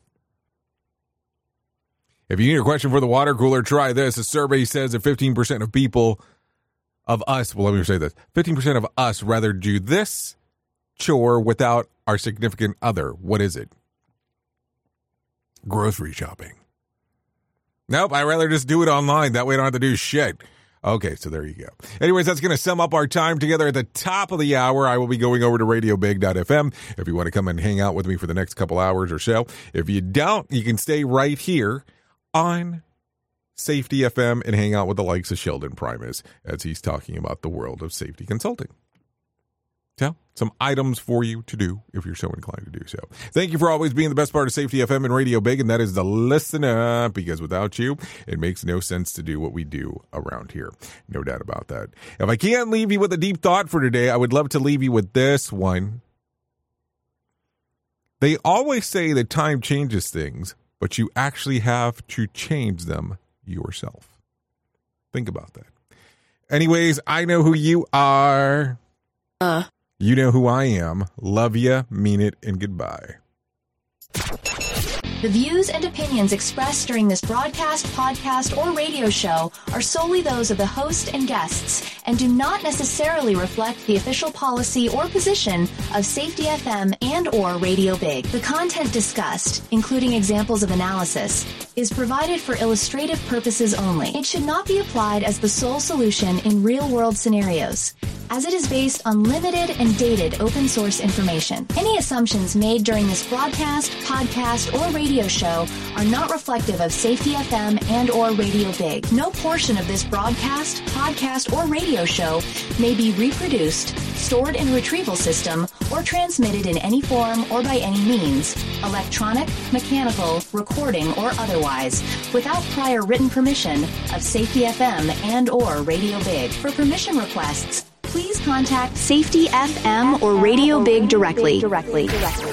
If you need a question for the water cooler, try this. A survey says that fifteen percent of people, of us, well, let me say this, fifteen percent of us rather do this chore without our significant other. What is it? Grocery shopping. Nope, I'd rather just do it online. That way I don't have to do shit. Okay, so there you go. Anyways, that's going to sum up our time together at the top of the hour. I will be going over to radio big dot f m if you want to come and hang out with me for the next couple hours or so. If you don't, you can stay right here on Safety F M and hang out with the likes of Sheldon Primus as he's talking about the world of safety consulting. So, some items for you to do if you're so inclined to do so. Thank you for always being the best part of Safety F M and Radio Big, and that is the listener, because without you, it makes no sense to do what we do around here. No doubt about that. If I can't leave you with a deep thought for today, I would love to leave you with this one. They always say that time changes things, but you actually have to change them yourself. Think about that. Anyways, I know who you are. Uh. You know who I am. Love ya, mean it, and goodbye. The views and opinions expressed during this broadcast, podcast, or radio show are solely those of the host and guests and do not necessarily reflect the official policy or position of Safety F M and or Radio Big. The content discussed, including examples of analysis, is provided for illustrative purposes only. It should not be applied as the sole solution in real-world scenarios, as it is based on limited and dated open source information. Any assumptions made during this broadcast, podcast, or radio show are not reflective of Safety F M and or Radio Big. No portion of this broadcast, podcast, or radio show may be reproduced, stored in a retrieval system, or transmitted in any form or by any means, electronic, mechanical, recording, or otherwise, without prior written permission of Safety F M and or Radio Big. For permission requests, please contact Safety F M or Radio Big directly. directly. directly.